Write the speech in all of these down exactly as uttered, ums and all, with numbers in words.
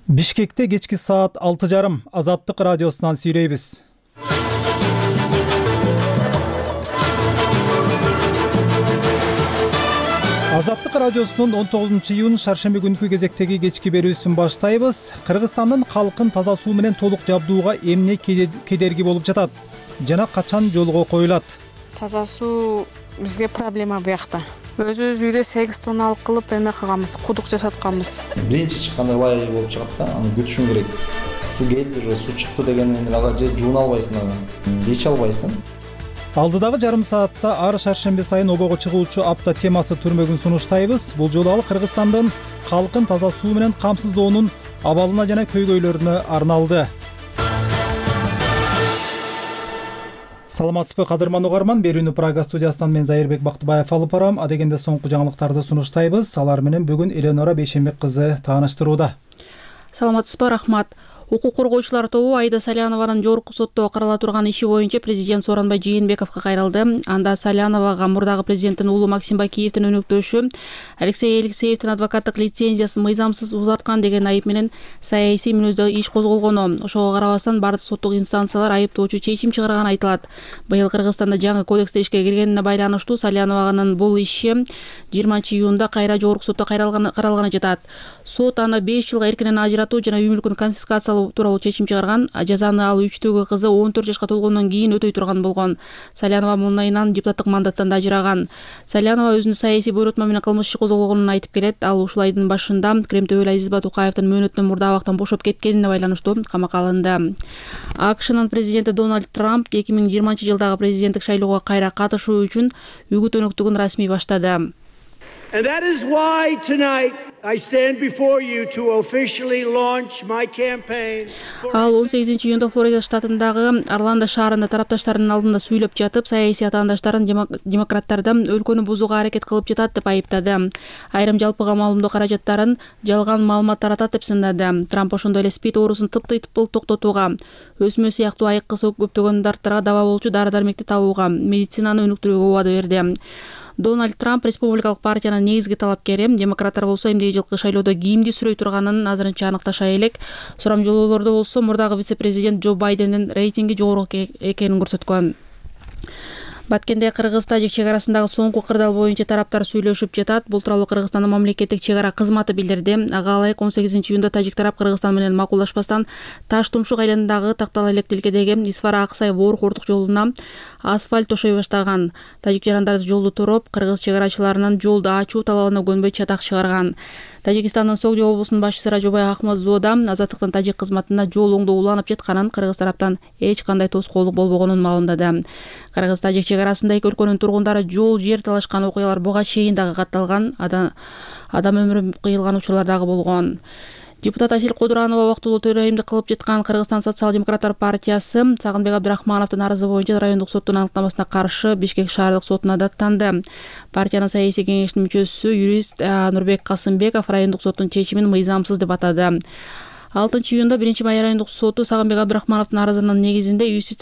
Бишкекте кечки саат алты жарым Азаттык радиосунан сүйлөйбүз. Азаттык радиосунун он тогузунчу июнь шаршемби күнкү кезектеги кечки берүүсүн баштайбыз. Кыргызстандын калкын таза суу менен толук жабдууга эмне кедерги болуп жатат жана качан жолго коюлат? Таза суу бизге проблема буякта. Өзүбүз үйдө сегиз тонна алып кылып эме кылганбыз, кудук жасатканбыз. Биринчи чыкканда лай болуп чыгат да, аны күтүшүң керек. Суу келди, же суу чыкты дегенден ага же жууна албайсың ага. Ич албайсың. Алдыдагы жарым саатта ар шаршемби сайын обого чыгуучу апта темасы түрмөгүн сунуштайбыз. Бул жолу ал Кыргызстандын калкын таза суу менен камсыздоонун абалына жана көйгөйлөрүнө арналды. Саламатсызбы кадырман угарман, берүүнү Прага студиясынан мен Зайырбек Бактыбаев алып барам. Адегенде соңку жаңылыктарды сунуштайбыз. Алар менен бүгүн Эленора Бейшенбек кызы тааныштырууда. Саламатсызбы, рахмат. Укук коргоочулар тобу Айда Салянованын жогорку сотто карала турган иши боюнча президент Сооронбай Жээнбековго кайрылды. Анда Саляновага мурдагы президенттин уулу Максим Бакиевдин өнөктөшү Алексей Алексеевдин адвокаттык лицензиясын мыйзамсыз узарткан деген айып менен саясий мүнөздө иш козголгону. Ошого карабастан бардык соттук инстанциялар айыптоочу чечим чыгарганы айтылат. Быйыл Кыргызстанда жаңы кодексте ишке киргенине байланыштуу Салянованын бул иши жыйырманчы июнда кайра жогорку сотто каралганы жатат. Сот аны беш жылга эркинен ажыратуу жана үй мүлкүн конфискациялоо тууралуу чечим чыгарган. Жазаны ал үчтөгү кызы он төрт жашка толгондон кийин өтөй турган болгон. Салянова мурун айынан депутаттык мандаттан да ажыраган. Салянова өзүнүн саясий буйрутма менен кылмыш иши козголгонун айтып келет. Ал ушул айдын башында Кремтөбөл Азиз Батукаевдин мөөнөтүнөн мурда абактан бошоп кеткенине байланыштуу камакка алынды. АКШнын президенти Дональд Трамп эки миң жыйырманчы жылдагы президенттик шайлоого кайра катышуу үчүн үгүт өнөктүгүн расмий баштады. And that is why tonight I stand before you to officially launch my campaign. Ал он сегизинчи июнда Флорида штатындагы Орландо шаарында тарапташтарынын алдында сүйлөп жатып, саясий атаандаштарын демократтарды өлкөнү бузууга аракет кылып жатат деп айыптады. Айрым жалпыга маалымдоо каражаттарын жалган маалымат таратат деп сындады. Трамп ошондой эле спид оорусун тыптыйтыпыл токтотууга, өсмө сыяктуу айыкка көптөгөн дарттарга дава болчу дары-дармекти табууга, медицинаны өнүктүрүүгө убада берди. Дональд Трамп республикалык партиянын негизги талапкери. Демократтар болсо эмдиги жылкы шайлоодо кимди сүрөй турганын азырынча аныкташа элек. Сурамжылоолордо болсо мурдагы вице-президент Джо Байдендин рейтинги жогору экенин көрсөткөн. Баткенде Кыргыз-Тажик чек арасындагы соңку кырдаал боюнча тараптар сүйлөшүп жатат. Бул тууралуу Кыргызстандын мамлекеттик чек ара кызматы билдирди. Ага ылайык он сегизинчи июнда тажик тарап Кыргызстан менен макулдашпастан Таш Тумшук айылындагы Тактала элек тилкедеги Исфара Аксай Вор-Кортук жолуна асфальт тошой баштаган. Тажик жарандары жолду туруп, кыргыз чек арачыларынын жолду ачуу талабына көнбөй чатак чыгарган. Тажикстандын Согди облусунун башчысы Ражубай Ахмадзода Азаттыктын тажик кызматына жол оңдоо уланып жатканын, кыргыз тараптан эч кандай тоскоолдук болбогонун маалымдады. Кыргыз-Тажик чек арасында эки өлкөнүн тургундары жол жер талашкан окуялар буга чейин дагы катталган, адам өмүрү кыйылган учурлар дагы болгон. Депутат Асил Кодуранова убактылуу төрөймдүк кылып жаткан Кыргызстан социал-демократтар партиясы Сагынбек Абдрахмановдун арызы боюнча райондук соттун аныктамасына каршы Бишкек шаардык сотуна даттанды. Партиянын саясий кеңешинин мүчөсү юрист Нурбек Касымбеков райондук соттун чечимин мыйзамсыз деп атады. алтынчы июнда биринчи май райондук соту Сагынбек Абдрахмановдун арызынын негизинде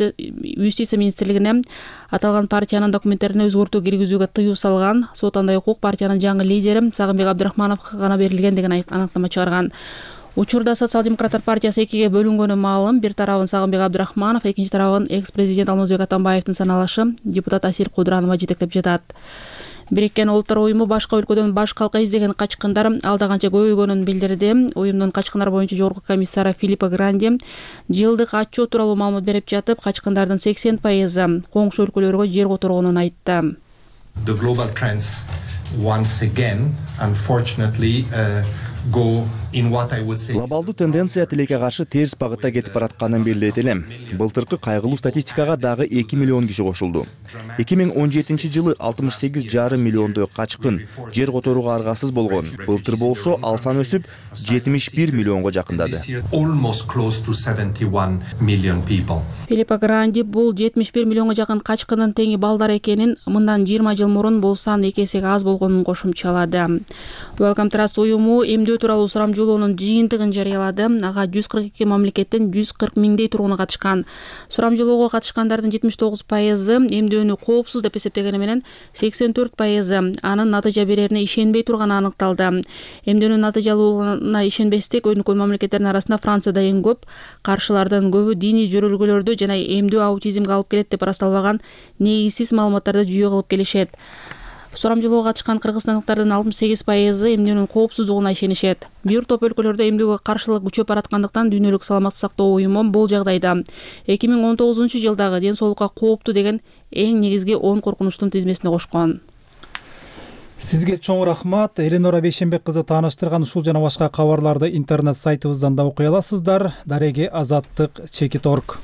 Юстиция министрлигине аталган партиянын документтерине өзгөртүү киргизүүгө тыюу салган. Сот андай укук партиянын жаңы лидери Сагынбек Абдрахмановго гана берилген деген аныктама чыгарган. Учурда социал-демократтар партиясы экиге бөлүнгөнү маалым. Бир тарабын Сагынбек Абдрахманов, экинчи тарабын экс-президент Алмазбек Атамбаевдин саналышы депутат Асил Кодуранова жетектеп жатат. Бириккен Улуттар уюму башка өлкөдөн баш калка издеген качкындар алда канча көбөйгөнүн билдирди. Уюмдун качкындар боюнча жогорку комиссары Филиппо Гранди жылдык отчет тууралуу маалымат берип жатып, качкындардын сексен пайызы коңшу өлкөлөргө жер которгонун айтты. The global trends once again unfortunately uh, go in what I would say. Глобалдуу тенденция тилекке каршы терс багытта кетип баратканын белгилейт элем. Былтыркы кайгылуу статистикага дагы эки миллион киши кошулду. эки миң он жетинчи жылы алтымыш сегиз жарым миллиондой качкын жер которууга аргасыз болгон. Былтыр болсо ал сан өсүп жетимиш бир миллионго жакындады. Almost close to seventy-one million people. Филиппо Гранди бул жетимиш бир миллионго жакын качкындын теңи балдар экенин, мындан жыйырма жыл мурун бул сан эки эсеге аз болгонун кошумчалады. Welcome Trust уюму эмдөө тууралуу сурамжылоо сурамжылоонун жыйынтыгын жарыялады. Ага жүз кырк эки мамлекеттен жүз кырк миңдей тургуну катышкан. Сурамжылоого катышкандардын жетимиш тогуз пайызы эмдөөнү коопсуз деп эсептегени менен сексен төрт пайызы анын натыйжа берерине ишенбей турганы аныкталды. Эмдөөнүн натыйжалуулугуна ишенбестик өнүккөн мамлекеттердин арасында Францияда эң көп. Каршылардын көбү диний жөрөлгөлөрдү жана эмдөө аутизмге алып келет деп ырасталбаган негизсиз маалыматтарды жүйө кылып келишет. Сурамжылоого катышкан кыргызстандыктардын алтымыш сегиз пайызы эмдөөнүн коопсуздугуна ишенишет. Бир топ өлкөлөрдө эмдөөгө каршылык күчөп бараткандыктан Дүйнөлүк саламаттык сактоо уюму бул жагдайда эки миң он тогузунчу жылдагы ден соолукка кооптуу деген эң негизги он коркунучтун тизмесине кошкон. Сизге чоң рахмат. Эленора Бейшенбек кызы тааныштырган ушул жана башка кабарларды интернет сайтыбыздан да окуй аласыздар. Дареги азаттык чекит точка орг.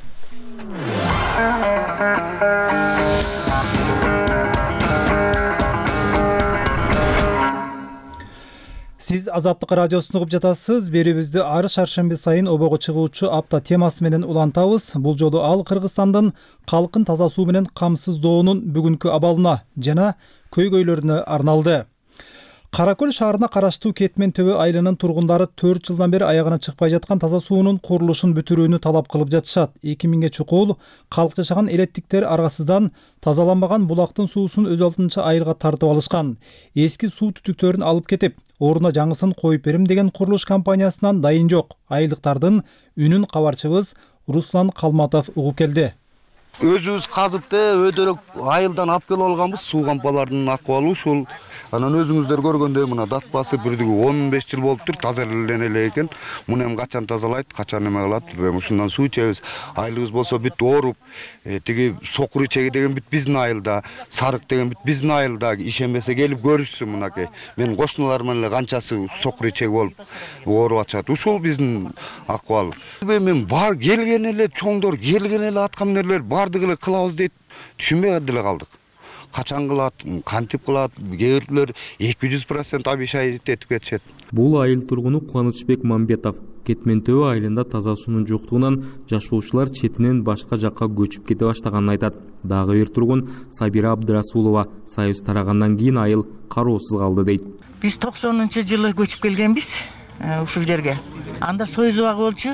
Сиз Азаттык радиосун угуп жатасыз. Берүүбүздү ар шаршемби сайын обого чыгуучу апта темасы менен улантабыз. Бул жолу ал Кыргызстандын калкын таза суу менен камсыздоонун бүгүнкү абалына жана көйгөйлөрүнө арналды. Каракөл шаарына караштуу Кетмен Төбө айылынын тургундары төрт жылдан бери аягына чыкпай жаткан таза суунун курулушун бүтүрүүнү талап кылып жатышат. эки миңге чукул калк жашаган элеттиктер аргасыздан тазаланбаган булактын суусун өз алдынча айылга тартып алышкан. Эски суу түтүктөрүн алып кетип, ордуна жаңысын коюп берим деген курулуш компаниясынан дайын жок. Айылдыктардын үнүн кабарчыбыз Руслан Калматов угуп келди. Өзүбүз казып өдөрөк айылдан алып келип алганбыз. Суу кампаларынын акыбалы ушул. Анан өзүңүздөр көргөндөй мына датпасы бирдиги он беш жыл болуптур, тазалене эле экен. Муну эми качан тазалайт, качан эме кылат, ушундан суу ичебиз. Айылыбыз болсо бүт ооруп, тиги сокур ичеги деген бүт биздин айылда, сарык деген бүт биздин айылда. Ишенбесе келип көрүшсүн мынакей. Менин кошуналарым эле канчасы сокур ичеги болуп ооруп атышат. Ушул биздин акыбал. Мен бар келген эле чоңдор, келген эле аткаминерлер бардыгы эле кылабыз дейт. Түшүнбөй деле калдык. Качан кылат, кантип кылат, кээ бирлер эки жүз процент обещает этип кетишет. Бул айыл тургуну Кубанычбек Мамбетов Кетмен Төбө айылында таза суунун жоктугунан жашоочулар четинен башка жакка көчүп кете баштаганын айтат. Дагы бир тургун Сабира Абдрасулова союз тарагандан кийин айыл кароосуз калды дейт. Биз токсонунчу жылы көчүп келгенбиз ушул жерге. Анда союз убагы болчу,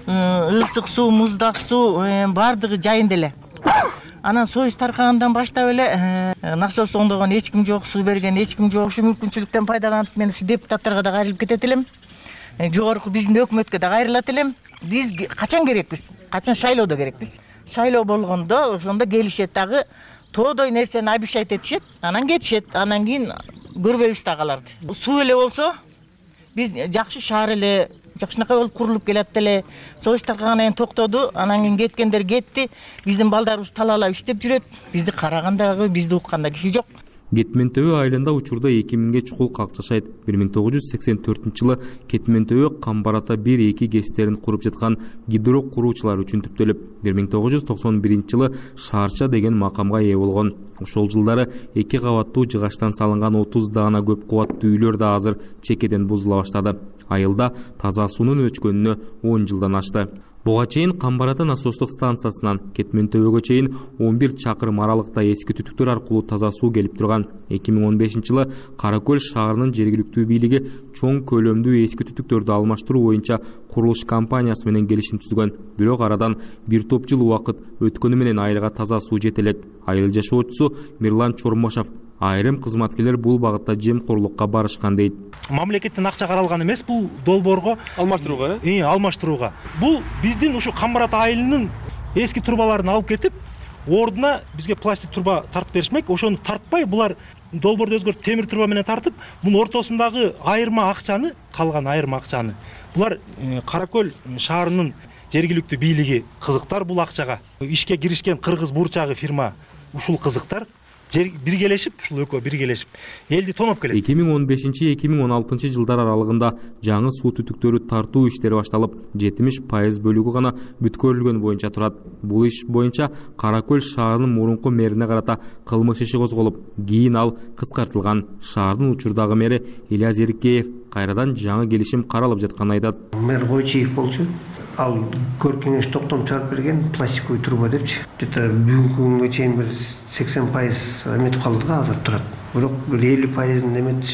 ысык суу, муздак суу бардыгы жайында эле. Анан союз таркагандан баштап эле насос оңдогон эч ким жок, суу берген эч ким жок. Ушу мүмкүнчүлүктөн пайдаланып мен ушу депутаттарга да кайрылып кетет элем. Жогорку биздин өкмөткө да кайрылат элем. Биз качан керекпиз? Качан шайлоодо керекпиз? Шайлоо болгондо ошондо келишет дагы тоодой нерсени обещать этишет, анан кетишет. Анан кийин көрбөйбүз дагы аларды. Суу эле болсо биз жакшы шаар эле жакшынакай болуп курулуп келет эле. Союз таркагандан токтоду, анан кийин кеткендер кетти. Биздин балдарыбыз талаалап иштеп жүрөт. Бизди карагандагы, бизди укканда киши жок. Кетмен Төбө айылында учурда эки миңге чукул калк жашайт. бир миң тогуз жүз сексен төртүнчү жылы Кетмен Төбө Камбарата бир эки кестерин куруп жаткан гидро куруучулар үчүн түптөлүп, бир миң тогуз жүз токсон биринчи жылы Шаарча деген макамга ээ болгон. Ошол жылдары эки кабаттуу жыгачтан салынган отуз даана көп кубаттуу үйлөр да азыр чекеден бузула баштады. Айылда таза суунун өчкөнүнө он жылдан ашты. Буга чейин Камбарата насостук станциясынан Кетмен Төбөгө чейин он бир чакырым аралыкта эски түтүктөр аркылуу таза суу келип турган. эки миң он бешинчи жылы Каракөл шаарынын жергиликтүү бийлиги чоң көлөмдүү эски түтүктөрдү алмаштыруу боюнча курулуш компаниясы менен келишим түзгөн. Бирок арадан бир топ жыл убакыт өткөнү менен айылга таза суу жете элек. Айыл жашоочусу Мирлан Чормошов айрым кызматкерлер бул багытта жемкорлукка барышкан дейт. Мамлекеттен акча каралган эмес бул долбоорго алмаштырууга, э, алмаштырууга. Бул биздин ушу Камбарата айылынын эски трубаларын алып кетип, ордуна бизге пластик труба тартып беришмек. Ошону тартпай, булар долбоорду өзгөртүп темир труба менен тартып, мунун ортосундагы айырма акчаны, калган айырма акчаны булар Каракөл шаарынын жергиликтүү бийлиги кызыктар бул акчага. Ишке киришкен кыргыз бурчагы фирма ушул кызыктар биргелешип, ушул экөө биргелешип элди тоноп келет. эки миң он бешинчи эки миң он алтынчы жылдар аралыгында жаңы суу түтүктөрү тартуу иштери башталып, жетимиш пайыз бөлүгү гана бүткөрүлгөн боюнча турат. Бул иш боюнча Каракөл шаарынын мурунку мэрине карата кылмыш иши козголуп, кийин ал кыскартылган. Шаардын учурдагы мэри Ильяс Эркеев кайрадан жаңы келишим каралып жатканын айтат. Мэр Гойчиев болчу. Ал көркеңеш токтом чыгарып берген пластиковый труба депчи. Где-то бүгүнкү күнгө чейин бир сексен пайыз эметип калды да азыр турат. Бирок элүү пайызын эметишип,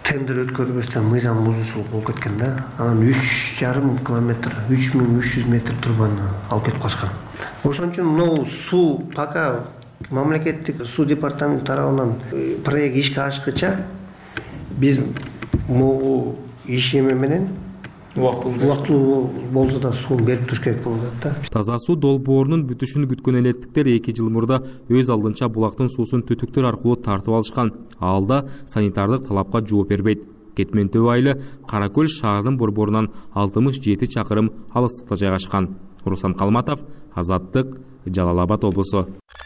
тендер өткөрбөстөн мыйзам бузуусулук болуп кеткен да. Анан үч жарым километр, үч миң үч жүз метр трубаны алып кетип калышкан. Ошон үчүн могу суу пока мамлекеттик суу департаменти тарабынан проект ишке ашкыча биз могу иш эме менен убактылуу болсо да сууну берип туруш керек болуп атат да. Таза суу долбоорунун бүтүшүн күткөн электиктер эки жыл мурда өз алдынча булактын суусун түтүктөр аркылуу тартып алышкан. Ал да санитардык талапка жооп бербейт. Кетмен Төбө айылы Кара Көл шаарынын борборунан алтымыш жети чакырым алыстыкта жайгашкан. Руслан Калматов, Азаттык, Жалал Абад облусу.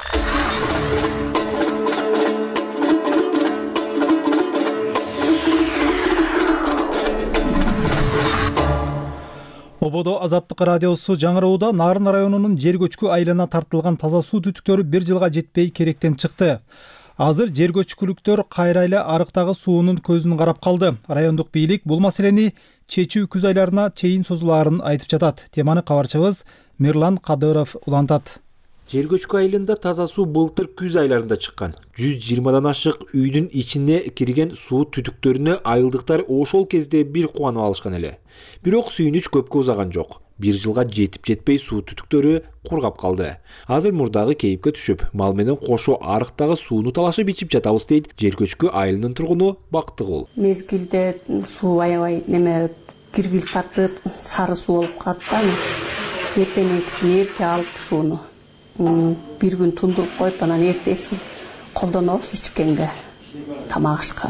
Ободо Азаттык радиосу жаңыроодо Нарын районунун жер көчкү айылына тартылган таза суу түтүктөрү бир жылга жетпей керектен чыкты. Азыр жер көчкүлүктөр кайра эле арыктагы суунун көзүн карап калды. Райондук бийлик бул маселени чечүү күз айларына чейин созулаарын айтып жатат. Теманы кабарчыбыз Мирлан Кадыров улантат. Жер көчкү айылында таза суу былтыр күз айларында чыккан. жүз жыйырмадан ашык үйдүн ичине кирген суу түтүктөрүнө айылдыктар ошол кезде бир кубанып алышкан эле. Бирок сүйүнүч көпкө узаган жок. Бир жылга жетип жетпей суу түтүктөрү кургап калды. Азыр мурдагы кейипке түшүп, мал менен кошо арыктагы сууну талашып ичип жатабыз дейт жер көчкү айылынын тургуну Бактыгул. Мезгилде суу аябай неме киргил тартып, сары суу болуп калат да. Эртеңкисин эрте алып сууну бир күн тундуруп коюп, анан эртесин колдонобуз ичкенге, тамак ашка.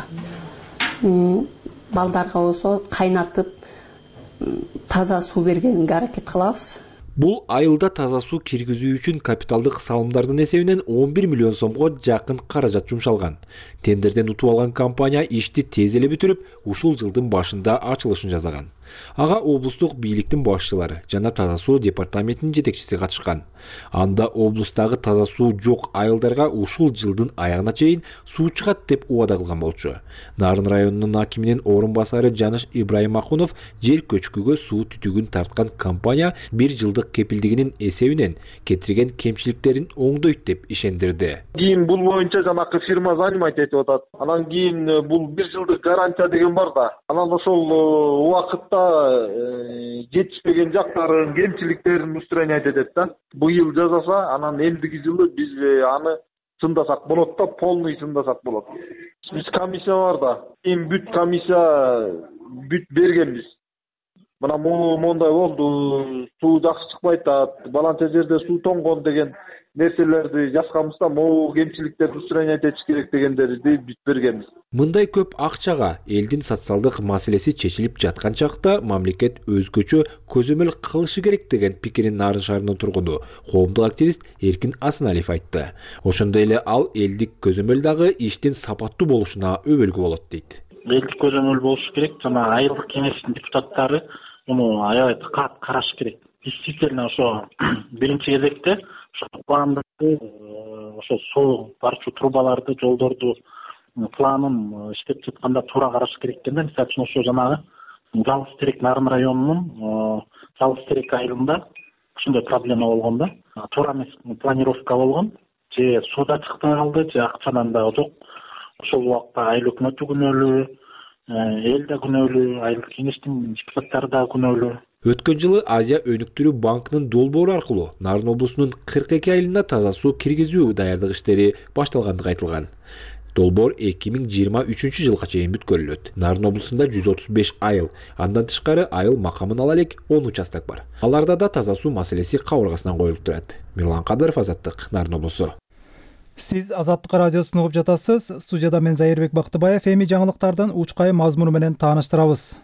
Балдарга болсо кайнатып таза суу бергенге аракет кылабыз. Бул айылда таза суу киргизүү үчүн капиталдык салымдардын эсебинен он бир миллион сомго жакын каражат жумшалган. Тендерден утуп алган компания ишти тез эле бүтүрүп, ушул жылдын башында ачылышын жасаган. Ага облустук бийликтин башчылары жана таза суу департаментинин жетекчиси катышкан. Анда облустагы таза суу жок айылдарга ушул жылдын аягына чейин суу чыгат деп убада кылган болчу. Нарын районунун акиминин орун басары Жаныш Ибрайымакунов жер көчкүгө суу түтүгүн тарткан компания бир жылдык кепилдигинин эсебинен кетирген кемчиликтерин оңдойт деп ишендирди. Кийин бул боюнча жанакы фирма занимать этип атат. Анан кийин бул бир жылдык гарантия деген бар да. Анан ошол убакытта жетишпеген жактарын, кемчиликтерин устранять этет да. Быйыл жасаса, анан элдиги жылы биз аны сындасак болот да, полный сындасак болот. Биз комиссия бар да. Кийин бүт комиссия бүт бергенбиз. Мына мондай болду, суу жакшы чыкпайт атат, баланча жерде суу тоңгон деген нерселерди жазганбыз да, могу кемчиликтерди устранять этиш керек дегендерди бүт бергенбиз. Мындай көп акчага элдин социалдык маселеси чечилип жаткан чакта мамлекет өзгөчө көзөмөл кылышы керек деген пикирин Нарын шаарынын тургуну, коомдук активист Эркин Асыналиев айтты. Ошондой эле ал элдик көзөмөл дагы иштин сапаттуу болушуна өбөлгү болот дейт. Элдик көзөмөл болушу керек, жана айылдык кеңештин депутаттары муну аябай кат караш керек. Действительно ошо биринчи кезекте ошо пландарды, ошо суу барчу трубаларды, жолдорду планын иштеп жатканда туура караш керек экен да. Мисалы үчүн ошо жанагы Жалгыз Терек Нарын районунун Жалгыз Терек айылында ушундай проблема болгон да. Туура эмес планировка болгон. Же сууда чыкпай калды, же акчанан да жок. Ошол убакта айыл өкмөтү күнөөлүү, эл да күнөөлүү, айылдык кеңештин депутаттары да күнөөлүү. Өткөн жылы Азия өнүктүрүү банкынын долбоору аркылуу Нарын облусунун кырк эки айылына таза суу киргизүү даярдык иштери башталгандыгы айтылган. Долбоор эки миң жыйырма үчүнчү жылга чейин бүткөрүлөт. Нарын облусунда жүз отуз беш айыл, андан тышкары айыл макамын ала элек он участок бар. Аларда да таза суу маселеси кабыргасынан коюлуп турат. Мирлан Кадыров, Азаттык, Нарын облусу. Сиз Азаттык радиосун угуп жатасыз. Студияда мен Зайырбек Бактыбаев. Эми жаңылыктардан учкай мазмуну менен тааныштырабыз.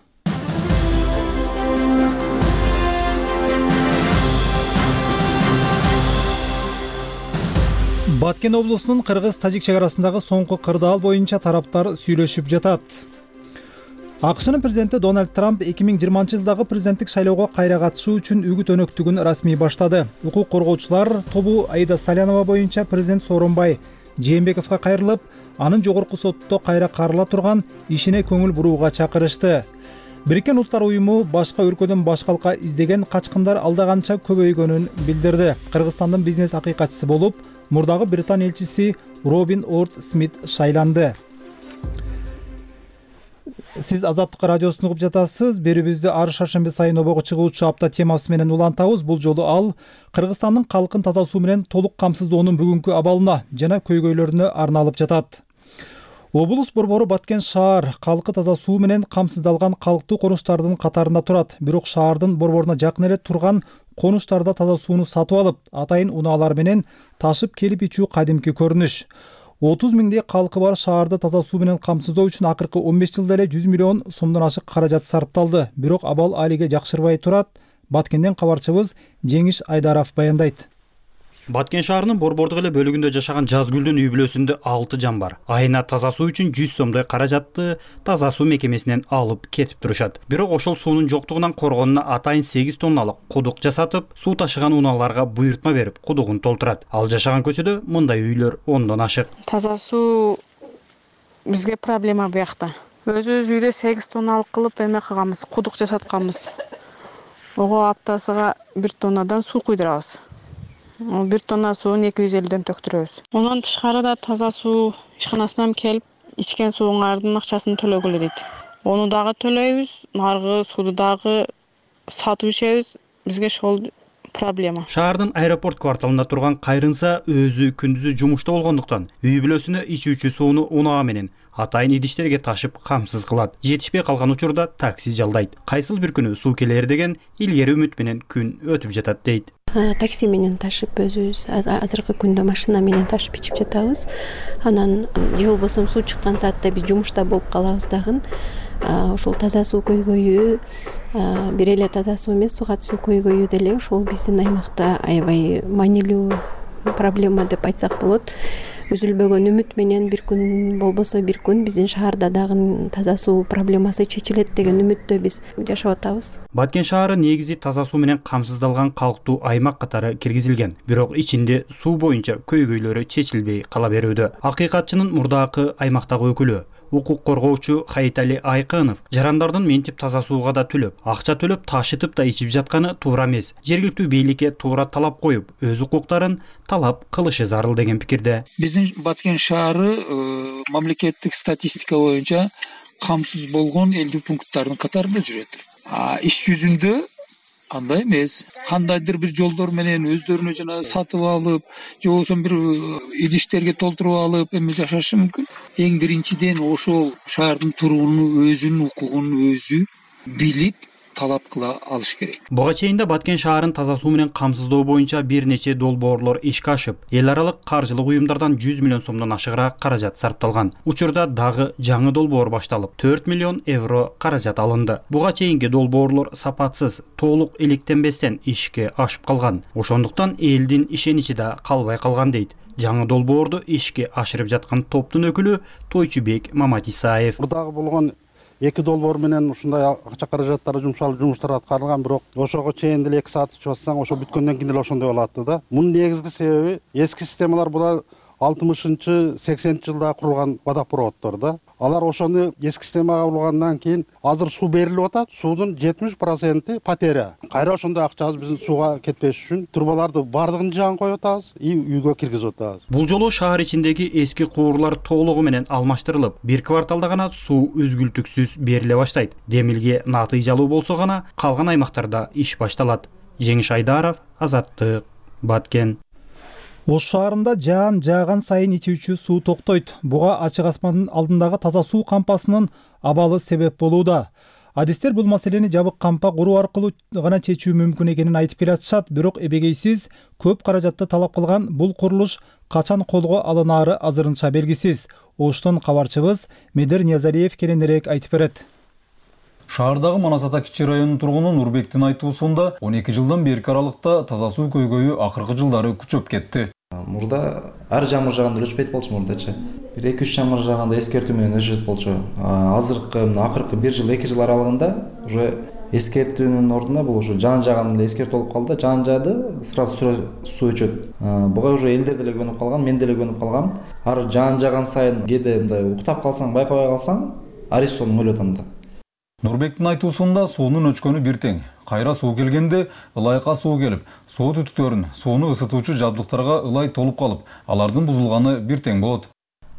Баткен облусунун Кыргыз-Тажик чек арасындагы соңку кырдаал боюнча тараптар сүйлөшүп жатат. АКШнын президенти Дональд Трамп эки миң жыйырманчы жылдагы президенттик шайлоого кайра катышуу үчүн үгүт өнөктүгүн расмий баштады. Укук коргоочулар тобу Аида Салянова боюнча президент Сооронбай Жээнбековго кайрылып, анын жогорку сотто кайра карыла турган ишине көңүл бурууга чакырышты. Бириккен Улуттар уюму башка өлкөдөн башкалка издеген качкындар алдаганча көбөйгөнүн билдирди. Кыргызстандын бизнес акыйкатчысы болуп мурдагы Британ элчиси Робин Орд Смит шайланды. Сиз Азаттык радиосун угуп жатасыз. Берүүбүздү ар шаршемби сайын обого чыгуучу апта темасы менен улантабыз. Бул жолу ал Кыргызстандын калкын таза суу менен толук камсыздоонун бүгүнкү абалына жана көйгөйлөрүнө арналып жатат. Облус борбору Баткен шаар калкы таза суу менен камсыздалган калктуу конуштардын катарында турат. Бирок шаардын борборуна жакын эле турган конуштарда таза сууну сатып алып, атайын унаалар менен ташып келип ичүү кадимки көрүнүш. отуз миңдей калкы бар шаарды таза суу менен камсыздоо үчүн акыркы он беш жылда эле жүз миллион сомдон ашык каражат сарпталды. Бирок абал алиге жакшырбай турат. Баткенден кабарчыбыз Жеңиш Айдаров баяндайт. Баткен шаарынын борбордук эле бөлүгүндө жашаган Жазгүлдүн үй бүлөсүндө алты жан бар. Айына таза суу үчүн жүз сомдой каражатты таза суу мекемесинен алып кетип турушат. Бирок ошол суунун жоктугунан коргонуна атайын сегиз тонналык кудук жасатып, суу ташыган унааларга буйртма берип, кудугун толтурат. Ал жашаган көчөдө мындай үйлөр ондон ашык. Таза суу бизге проблема буякта. Өзүбүз үйдө сегиз тонналык кылып эме кылганбыз, кудук жасатканбыз. Ого аптасыга бир тоннадан суу куйдурабыз. бир тонна суун эки жүз элүүдөн төктүрөбүз. Ондан тышкары да таза суу ишканасынан келип, ичкен сууңардын акчасын төлөгүлө дейт. Ону дагы төлөйбүз, наркы сууду дагы сатып ичебиз. Бизге ошол проблема. Шаардын аэропорт кварталында турган Кайрынса өзү күндүзү жумушта болгондуктан үй бүлөсүнө ичүүчү сууну унаа менен атайын идиштерге ташып камсыз кылат. Жетишпей калган учурда такси жалдайт. Кайсыл бир күнү суу келер деген илгери үмүт менен күн өтүп жатат дейт. Такси менен ташып өзүбүз азыркы күндө машина менен ташып ичип жатабыз. Анан же болбосо суу чыккан саатта биз жумушта болуп калабыз дагы. Ошол таза суу көйгөйү, бир эле таза суу эмес, сугат суу көйгөйү деле ошол биздин аймакта аябай маанилүү проблема деп айтсак болот. Үзүлбөгөн үмүт менен бир күн болбосо бир күн биздин шаарда дагы таза суу проблемасы чечилет деген үмүттө биз жашап атабыз. Баткен шаары негизи таза суу менен камсыздалган калктуу аймак катары киргизилген. Бирок ичинде суу боюнча көйгөйлөрү чечилбей кала берүүдө. Акыйкатчынын мурдакы аймактагы өкүлү укук коргоочу Хайтали Айкынов жарандардын ментип таза сууга да төлөп, акча төлөп ташытып да ичип жатканы туура эмес. Жергиликтүү бийликке туура талап коюп, өз укуктарын талап кылышы зарыл деген пикирде. Биздин Баткен шаары мамлекеттик статистика боюнча камсыз болгон элдүү пункттардын катарында жүрөт. А иш жүзүндө андай эмес. Кандайдыр бир жолдор менен өздөрүнө жана сатып алып, же болбосо бир идиштерге толтуруп алып эме жашашы мүмкүн. Эң биринчиден ошол шаардын тургуну өзүнүн укугун өзү билип талап кыла алыш керек. Буга чейин да Баткен шаарын таза суу менен камсыздоо боюнча бир нече долбоорлор ишке ашып, эл аралык каржылык уюмдардан жүз миллион сомдон ашыгыраак каражат сарпталган. Учурда дагы жаңы долбоор башталып, төрт миллион евро каражат алынды. Буга чейинки долбоорлор сапатсыз, толук иликтенбестен ишке ашып калган. Ошондуктан элдин ишеничи да калбай калган дейт. Жаңы долбоорду ишке ашырып жаткан топтун өкүлү Тойчубек Маматисаев. Мурдагы болгон эки долбоор менен ушундай акча каражаттары жумшалып, жумуштар аткарылган, бирок ошого чейин деле эки саат ичип атсаң, ошо бүткөндөн кийин деле ошондой болуп атты да. Мунун негизги себеби эски системалар булар алтымышынчы сексенинчи жылда курулган водопроводдор да. Алар ошону эски системага ургандан кийин азыр суу берилип атат. Суудун жетимиш проценти потеря. Кайра ошондой акчабыз биздин сууга кетпеш үчүн трубаларды бардыгын жагын коюп атабыз, и үйгө киргизип атабыз. Бул жолу шаар ичиндеги эски куурлар толугу менен алмаштырылып, бир кварталда гана суу үзгүлтүксүз бериле баштайт. Демилге натыйжалуу болсо гана калган аймактарда иш башталат. Жеңиш Айдаров, Азаттык, Баткен. Ош шаарында жаан жааган сайын ичүүчү суу токтойт. Буга ачык асмандын алдындагы таза суу кампасынын абалы себеп болууда. Адистер бул маселени жабык кампа куруу аркылуу гана чечүү мүмкүн экенин айтып келатышат, бирок эбегейсиз көп каражатты талап кылган бул курулуш качан колго алынаары азырынча белгисиз. Оштон кабарчыбыз Медер Ниязалиев кененирээк айтып берет. Шаардагы Манас ата кичи районунун тургуну Нурбектин айтуусунда он эки жылдан берки аралыкта таза суу көйгөйү акыркы жылдары күчөп кетти. Мурда ар жамыр жааганда өчпөйт болчу мурдачы. бир эки үч жамыр жааганда эскертүү менен өчөт болчу. Азыркы акыркы бир жыл эки жыл аралыгында уже эскертүүнүн ордуна бул ушу жаан жааган эле эскертүү болуп калды. Жаан жаады, сразу суу өчөт. Буга уже элдер деле көнүп калган, мен деле көнүп калгам. Ар жаан жааган сайын кээде мындай уктап калсаң, байкабай калсаң, арис сонун өлөт анда. Нурбектин айтуусунда суунун өчкөнү бир тең. Кайра суу келгенде ылайка суу келип, суу түтүктөрүн, сууну ысытуучу жабдыктарга ылай толуп калып, алардын бузулганы бир тең болот.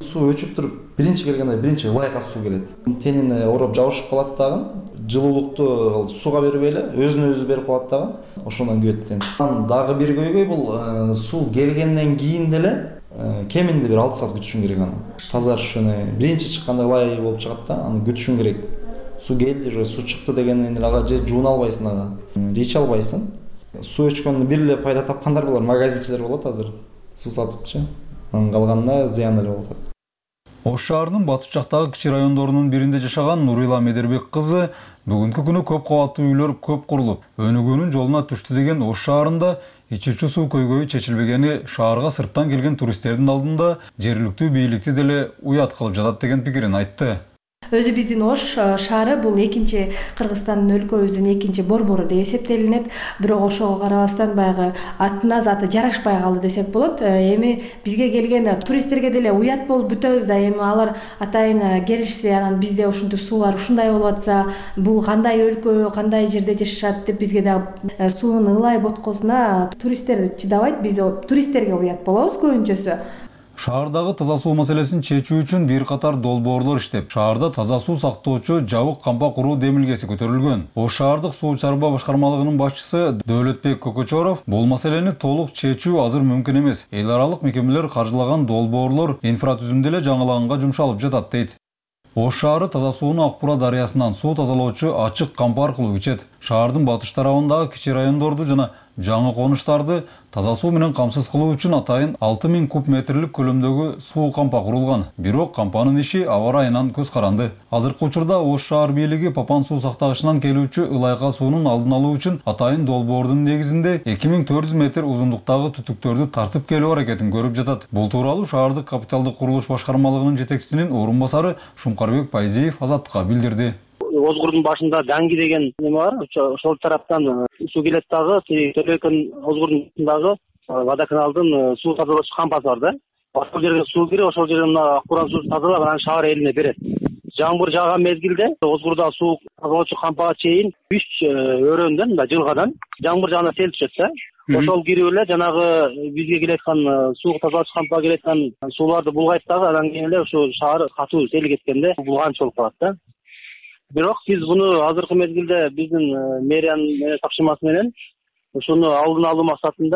Суу өчүп туруп биринчи келгенде биринчи ылайга суу келет. Тенине ороп жабышып калат дагы. Жылуулукту сууга бербей эле өзүнө өзү берип калат дагы. Ошондон күйөт тен. Дагы бир көйгөй бул суу келгенден кийин деле кеминде бир алты саат күтүшүң керек аны. Тазарыш үчүн биринчи чыкканда ылай болуп чыгат да, аны күтүшүң керек. Суу келди же суу чыкты дегенден эле ага же жууна албайсың ага. Ич албайсың. Суу өчкөндө бир эле пайда тапкандар булар, магазинчилер болот азыр. Суу сатыпчы. Анын калганына зыян эле болуп атат. Ош шаарынын батыш жактагы кичи райондорунун биринде жашаган Нурила Медербек кызы бүгүнкү күнү көп кабаттуу үйлөр көп курулуп, өнүгүүнүн жолуна түштү деген Ош шаарында ичүүчү суу көйгөйү чечилбегени шаарга сырттан келген туристтердин алдында жергиликтүү бийликти деле уят кылып жатат деген пикирин айтты. Өзү биздин Ош шаары бул экинчи Кыргызстандын өлкөбүздүн экинчи борбору деп эсептелинет. Бирок ошого карабастан баягы атына заты жарашпай калды десек болот. Эми бизге келген туристтерге деле уят болуп бүтөбүз да. Эми алар атайын келишсе, анан бизде ушинтип суулар ушундай болуп атса, бул кандай өлкө, кандай жерде жашашат деп бизге да суунун ылай боткосуна туристтер чыдабайт. Биз туристтерге уят болобуз көбүнчөсү. Шаардагы таза суу маселесин чечүү үчүн бир катар долбоорлор иштеп, шаарда таза суу сактоочу жабык кампа куруу демилгеси көтөрүлгөн. Ош шаардык суу чарба башкармалыгынын башчысы Дөөлөтбек Көкөчөров бул маселени толук чечүү азыр мүмкүн эмес. Эл аралык мекемелер каржылаган долбоорлор инфратүзүмдү эле жаңылаганга жумшалып жатат дейт. Ош шаары таза сууну Акбура дарыясынан суу тазалоочу ачык кампа аркылуу ичет. Шаардын батыш тарабындагы кичи райондорду жана жаңы конуштарды таза суу менен камсыз кылуу үчүн атайын алты миң куб метрлик көлөмдөгү суу кампа курулган. Бирок кампанын иши аба ырайынан көз каранды. Азыркы учурда Ош шаар бийлиги Папан суу сактагычынан келүүчү ылайга суунун алдын алуу үчүн атайын долбоордун негизинде эки миң төрт жүз метр узундуктагы түтүктөрдү тартып келүү аракетин көрүп жатат. Бул тууралуу шаардык капиталдык курулуш башкармалыгынын жетекчисинин орун басары Шумкарбек Пайзиев Азаттыкка билдирди. Озгурдун башында Данги деген неме бар, ошол тараптан суу келет дагы, Төлөкөн Озгурдун башындагы водоканалдын суу тазалоочу кампасы бар да. Ошол жерге суу кирип, ошол жерден мына Акбуран суусун тазалап, анан шаар элине берет. Жамгыр жааган мезгилде Озгурда суу тазалоочу кампага чейин үч өрөөндөн, мындай жылгадан жамгыр жааганда сел түшөт да. Ошол кирип эле жанагы бизге келаткан суу тазалоочу кампага келаткан сууларды булгайт дагы, анан кийин эле ошо шаар катуу сел кеткенде булганчы болуп калат да. Бирок биз буну азыркы мезгилде биздин мэриянын тапшырмасы менен ушуну алдын алуу максатында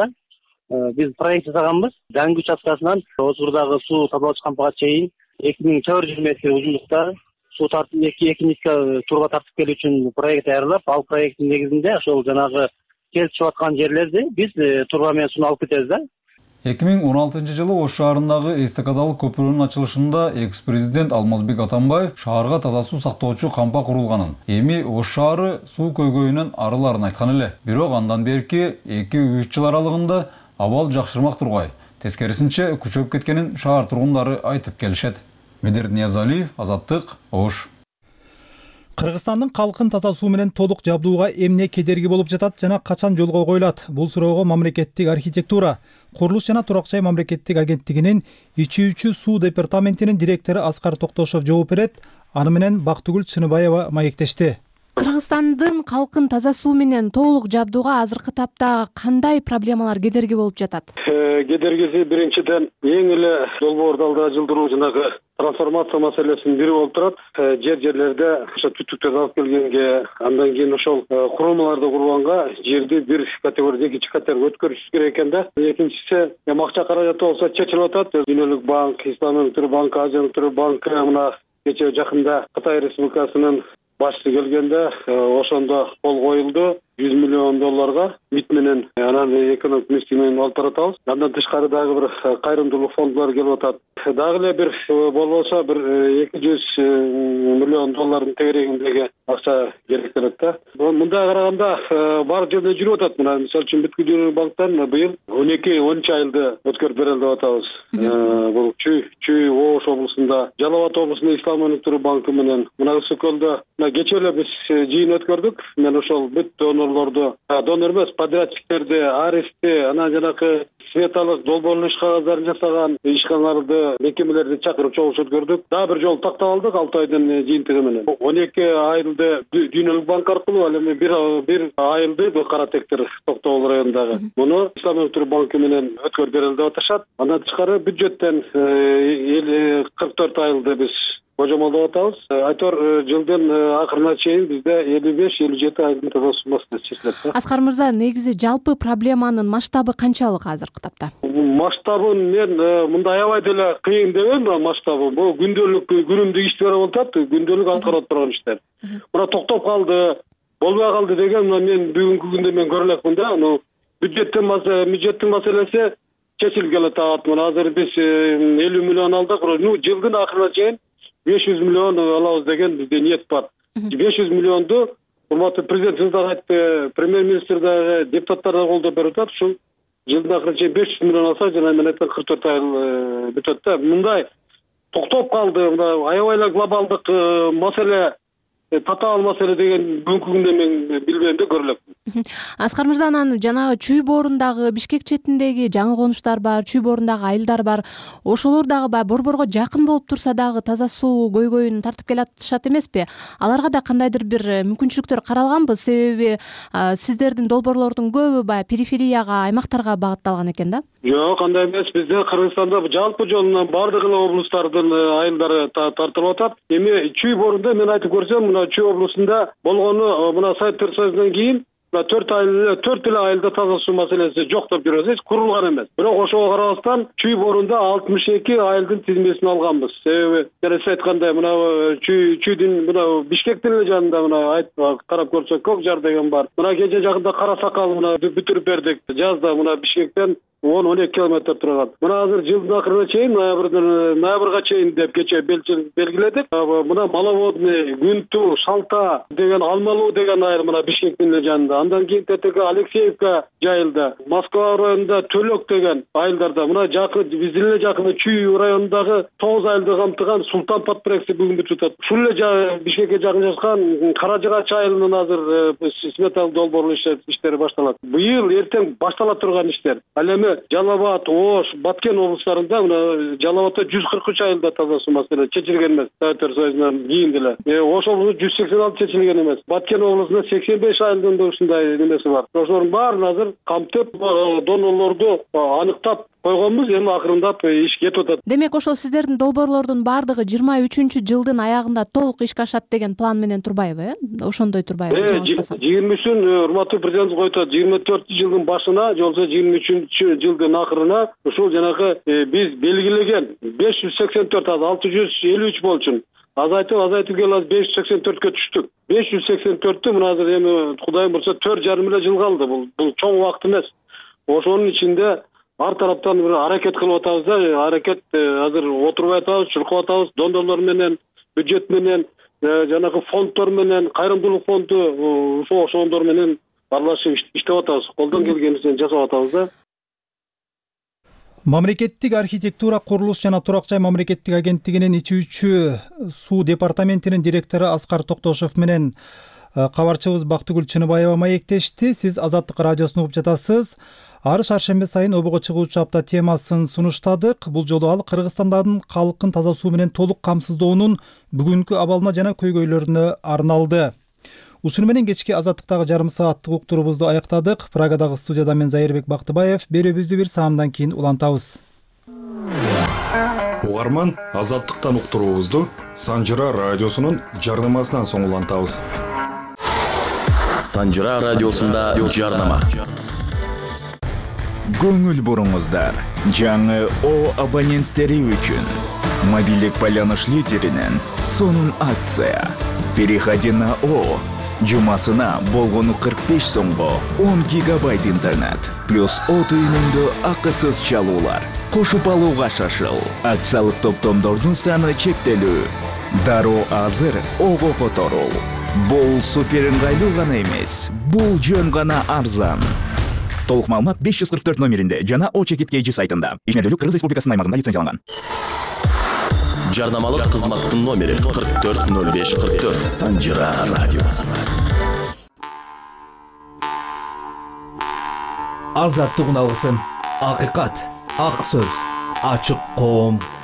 биз проект жасаганбыз. Данги участкасынан Озгурдагы суу тазалоочу кампага чейин эки миң төрт жүз метр узундукта суу тартып эки нитка турба тартып келүү үчүн проект даярдап, ал проекттин негизинде ошол жанагы сел түшүп аткан жерлерди биз турба менен сууну алып кетебиз да. эки миң он алтынчы жылы Ош шаарындагы эстакадалык көпүрөнүн ачылышында экс-президент Алмазбек Атамбаев шаарга таза суу сактоочу кампа курулганын, эми Ош шаары суу көйгөйүнөн арыларын айткан эле. Бирок андан берки эки үч жыл аралыгында абал жакшырмак тургай, тескерисинче күчөп кеткенин шаар тургундары айтып келишет. Медерт Ниязалиев, Азаттык, Ош. Кыргызстандын калкын таза суу менен толук жабдууга эмне кедерги болуп жатат жана качан жолго коюлат? Бул суроого мамлекеттик архитектура, курулуш жана турак жай мамлекеттик агенттигинин ичүүчү суу департаментинин директору Аскар Токтошов жооп берет. Аны менен Бактыгүл Чыныбаева маектешти. Кыргызстандын калкын таза суу менен толук жабдууга азыркы тапта кандай проблемалар кедерги болуп жатат? Кедергиси биринчиден эң эле долбоорду алда жылдыруу жанагы трансформация маселесинин бири болуп турат. Жер жерлерде ошо түтүктөрдү алып келгенге, андан кийин ошол курулмаларды курганга жерди бир категориядан экинчи категорияга өткөрүш керек экен да. Экинчиси, эми акча каражаты болсо чечилип атат. Дүйнөлүк банк, Ислам өнүктүрүү банкы, Азия өнүктүрүү банкы мына кечээ жакында Кытай Республикасынын башчысы келгенде ошондо кол коюлду жүз миллион долларга мит менен, анан экономик министрлик менен алып баратабыз. Андан тышкары дагы бир кайрымдуулук фондулар келип атат. Дагы эле бир болбосо бир эки жүз миллион доллардын тегерегиндеги акча керектелет да. Мындай караганда бар жерде жүрүп атат. Мына мисалы үчүн Бүткүл банктан быйыл он эки он үч айылды өткөрүп берели деп атабыз. Бул Чүй, Чүй Ош облусунда, Жалал Абад облусунда Ислам өнүктүрүү банкы менен, мына Ысык көлдө кечээ эле биз жыйын өткөрдүк. Мен ошол бүт донор донорлорду, донор эмес, подрядчиктерди, аристти, анан жанагы сметалык долбоорлуу иш кагаздарын жасаган ишканаларды, мекемелерди чакырып чогулуш өткөрдүк. Дагы бир жолу тактап алдык алты айдын жыйынтыгы менен. он эки айылды Дүйнөлүк банк аркылуу, ал эми бир бир айылды Кара Тектир Токтогул районундагы. Муну Ислам Өнүктүрүү банкы менен өткөрүп берели деп атышат. Андан тышкары бюджеттен кырк төрт айылды биз божомолдоп атабыз. Айтор жылдын акырына чейин бизде элүү беш элүү жети айылдын таза суу чечилет. Аскар мырза, негизи жалпы проблеманын масштабы канчалык азыркы тапта? Масштабын мен мындай аябай деле кыйын дебейм, масштабы. Бул күндөлүк күнүмдүк иштер болуп атат, күндөлүк аткарылып турган иштер. Мына токтоп калды, болбой калды деген мен бүгүнкү күндө мен көрө элекмин да. Аны бюджеттен бюджеттин маселеси чечилип келатат. Мына азыр биз элүү миллион алдык. Жылдын акырына чейин беш жүз миллион алабыз деген бизде ниет бар. беш жүз миллионду урматтуу президентибиз дагы айтты, премьер-министр дагы, депутаттар да колдоп берип атат. Ушул жылдын акырына чейин беш жүз миллион алса, жана мен айткан кырк төрт айыл бүтөт да. Мындай токтоп калды, мына аябай эле глобалдык маселе, татаал маселе деген бүгүнкү күндө мен билбейм да, көрө элекмин. Аскар мырза, анан жанагы Чүй боорундагы Бишкек четиндеги жаңы конуштар бар, Чүй боорундагы айылдар бар. Ошолор дагы баягы борборго жакын болуп турса дагы таза суу көйгөйүн тартып келатышат эмеспи? Аларга да кандайдыр бир мүмкүнчүлүктөр каралганбы? Себеби сиздердин долбоорлордун көбү баягы периферияга, аймактарга багытталган экен да? Жок, андай эмес. Бизде Кыргызстанда жалпы жолунан бардык эле облустардын айылдары тартылып атат. Эми Чүй боорунда мен айтып көрсөм, мына Чүй облусунда болгону мына Советтер Союзунан кийин төрт айыл төрт эле айылда таза суу маселеси жок деп жүрөбүз, курулган эмес. Бирок ошого карабастан Чүй боорунда алтымыш эки айылдын тизмесин алганбыз. Себеби жана сиз айткандай мына Чүй Чүйдүн мына Бишкектин эле жанында мына карап көрсөк Көк Жар деген бар. Мына кече жакында Кара Сакал мына бүтүрүп бердик. Жазда мына Бишкектен он он эки километр турган. Мына азыр жылдын акырына чейин ноябрдан ноябрга чейин деп кече белгиледик. Мына Маловодный, Күнтүү, Шалта деген, Алмалуу деген айыл мына Бишкектин эле жанында. Андан кийин тетеги Алексеевка жайылда, Москва районунда Төлөк деген айылдарда, мына жакын биздин эле жакын Чүй районундагы тогуз айылды камтыган Султан Подпрекси бүгүн бүтүп атат. Ушул эле Бишкекке жакын жашкан Каражыгач айылынын азыр сметалык долбоорлуу иштери башталат. Быйыл эртең баштала турган иштер. Ал эми Жалал Абад, Ош, Баткен облустарында мына Жалал Абадда жүз кырк үч айылда таза суу маселеси чечилген эмес. Советтер Союзунан кийин деле. Ош облусунда жүз сексен алты чечилген эмес. Баткен облусунда сексен беш айылдын ушундай немеси бар. Ошолордун баарын азыр камтып, донорлорду аныктап койгонбуз, эми акырындап иш кетип атат. Демек, ошол сиздердин долбоорлордун баардыгы жыйырма үчүнчү жылдын аягында толук ишке ашат деген план менен турбайбы, э? Ошондой турбайбы? жыйырма үчүн урматтуу президентибиз коюп, жыйырма төртүнчү жылдын башына, же болбосо жыйырма үчүнчү жылдын акырына ушул жанагы биз белгилеген беш жүз сексен төрт аз алты жүз элүү үч болчу. Азайтып, азайтып келип беш жүз сексен төрткө түштүк. беш жүз сексен төрттү мына азыр эми Кудайым бурса төрт жарым эле жыл калды. Бул бул чоң убакыт эмес. Ошонун ичинде ар тараптан бир аракет кылып атабыз да, аракет азыр отурбай атабыз, чуркап атабыз, донорлор менен, бюджет менен, жанагы фонддор менен, кайрымдуулук фонду, ошо ошондор менен аралашып иштеп атабыз. Колдон келгенибизден жасап атабыз да. Мамлекеттик архитектура, курулуш жана турак жай мамлекеттик агенттигинин ичүүчү суу департаментинин директору Аскар Токтошов менен кабарчыбыз Бактыгүл Чыныбаева маектешти. Сиз Азаттык радиосун угуп жатасыз. Ар шаршемби сайын обого чыгуучу апта темасын сунуштадык. Бул жолу ал Кыргызстандын калкын таза суу менен толук камсыздоонун бүгүнкү абалына жана көйгөйлөрүнө арналды. Ушуну менен кечки Азаттыктагы жарым сааттык уктуруубузду аяктадык. Прагадагы студияда мен Зайырбек Бактыбаев. Берүүбүздү бир саамдан кийин улантабыз. Угарман, Азаттыктан уктуруубузду Санжыра радиосунун жарнамасынан соң улантабыз. Санжыра радиосунда жарнама. Көңүл буруңуздар. Жаңы О абоненттери үчүн мобилдик байланыш лидеринен сонун акция. Переходи на О. Жумасына болгону кырк беш сомго он гигабайт интернет плюс О түйүнүндө акысыз чалуулар. Кошуп алууга шашыл. Акциялык топтомдордун саны чектелүү. Дароо азыр Ого которул. Бул супер ыңгайлуу гана эмес, бул жөн гана арзан. Толук маалымат беш жүз кырк төрт номеринде жана О чекит кей жи сайтында. Ишмердүүлүк Кыргыз Республикасынын аймагында лицензияланган. Жарнамалык кызматтын номери кырк төрт ноль беш кырк төрт. Санжыра радиосу. азаттыгын алгысың. Акыйкат, ак сөз, ачык коом.